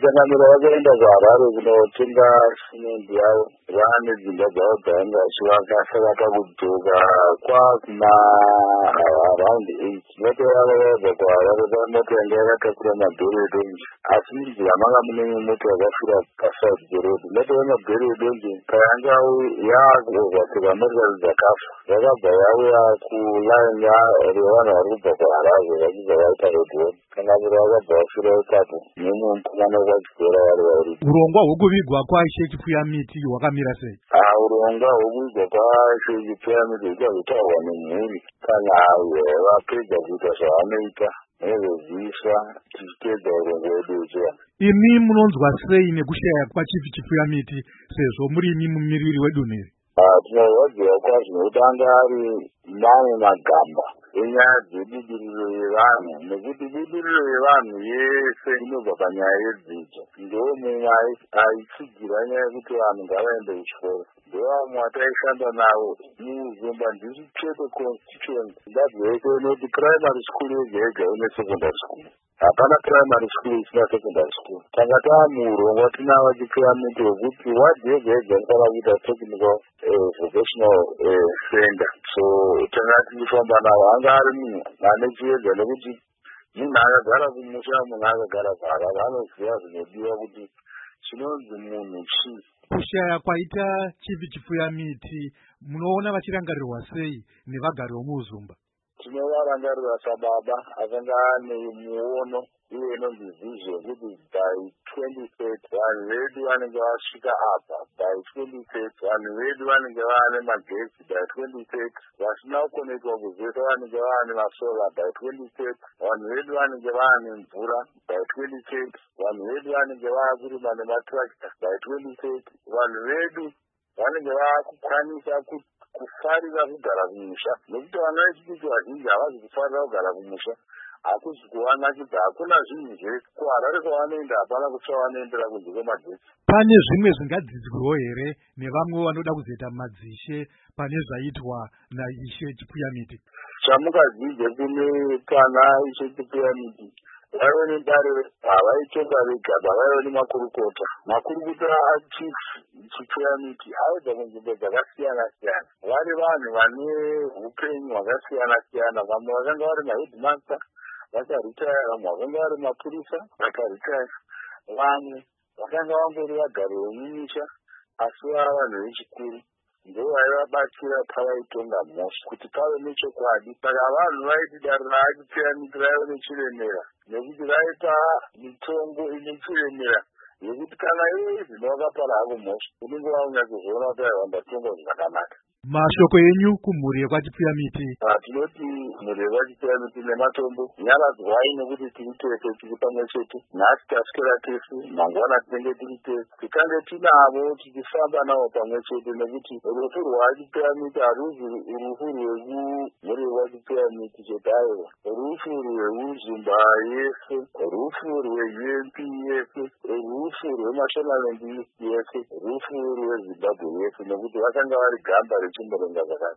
Vakanamira vakaenda kuHarare kunotenga simende yavo. Vane dzimba dzavo dzaanga vachivaka, saka pakudzoka kwakuma around 8 moto yavo yabva kuHarare moto yanga yakatakura mabhero edonje. Asi munzira manga mune moto yakafira paside peroad. Moto yemabhero edonje payanga yakuovateka motikari dzakafa, yakabva yauya kulaini revanhu vari kubva kuHarare vachibva vaita redhoni. Kanamira vakabva vafira ipapo nemukomana wachigora vari vairi. Urongwa hwekuvigwa kwaIshe Chipfuyamiti hwakamira sei? Urongwa hwekuvigwa kwaIshe Chipfuyamiti huchazotaurwa nemhuri kana vapedza kuita zvavanoita nezvezivisa tichiteedza urongwa hwedu hwechivanhu. Imi munonzwa sei nekushaya kwaChief Chipfuyamiti sezvo muri imi mumiriri wedunhu iri? Tinorwadziwa kwazvo nekuti anga ari mamwe magamba enyaya dzebudiriro yevanhu, nekuti budiriro yevanhu yese inobva panyaya yedzidzo. Ndomumwe aitsigira nyaya yekuti vanhu ngavaende kuchikoro. Ndovamwe ataishanda navo muZimba District Constituency. Ndabveke inoti primary school yega yega ine secondary school. Hapana primary school isina secondary school. Tanga taamuurongwa tinava Chipfuyamiti wekuti wadhi yega yega inofanira kuita technical vocational center. So tanga tichifamba navo anga ari munhu ane chiedza, nekuti munhu akagara kumusha, munhu akagara kuHarare anoziva zvinodiwa kuti chinonzi munhu chii. Kushaya kwaita Chief Chipfuyamiti munoona vachirangarirwa sei nevagari vomuZimba? Tinovarangarira sababa akanga ane muono uye inonzi vision kuti by 2030 vanhu vedu vanenge vasvika apa. By 2030 vanhu vedu vanenge vaane magetsi. By 2030 vasina kukonekwa kuzvese vanenge vaane masola. By 2030 vanhu vedu vanenge vaane mvura. By 2030 vanhu vedu vanenge vaakurima nematractor. By 2030 vanhu vedu vanenge vaakukwanisa kufarira kugara kumusha, nekuti vana vechidiki vazhinji havazi kufarira kugara kumusha. Hakuzi kuvanakidza, hakuna zvinhu zvekuHarare kwavanoenda hapana kuti vanoendera kunze kwemagetsi. Pane zvimwe zvingadzidzirwawo here nevamwe vanoda kuzoita madzishe pane zvaitwa naIshe Chipfuyamiti? Chamukadzidze kune pana Ishe Chipfuyamiti, vaive nedare havaitonga vega, vaive nemakurukota. Makurukota aChief Chipfuyamiti aibva kunzvimbo dzakasiyana siyana, vari vanhu vane upenyu hwakasiyana siyana. Vamwe vakanga vari mahedmaster vakaritaya, vamwe vakanga vari mapurisa vakaritaya, vamwe vakanga vangori vagari vemumisha asi vava vanhu vechikuru. Ndovaivabatsira pavaitonga mhosva kuti pave nechokwadi. Saka vanhu vaiti dare raChipfuyamiti raive nechiremera, nekuti vaipa mitongo ine chiremera yekuti kana iwe izvino wakapara hako mhosva unenge waunyatsozoona kuti aiwa ndatonga zvakanaka. Mashoko enyu kumhuri yekwaChipfuyamiti? Tinoti mhuri yekwaChipfuyamiti nematombo nyaradzwai, nekuti tiri tese tiri pamwe chete. Nhasi taswera tese, mangwana tinenge tiri tese. Tikange tinavo tichifamba navo pamwe chete, nekuti rufu rwaChipfuyamiti haruzi rufu rwekumhuri yekwaChipfuyamiti chete aiwa, rufu rwemuZimba yese, rufu rweUNP yese, rufu rweMashonaland yese, rufu rweZimbabwe yese, nekuti vakanga vari gamba rechimborenga zvakati.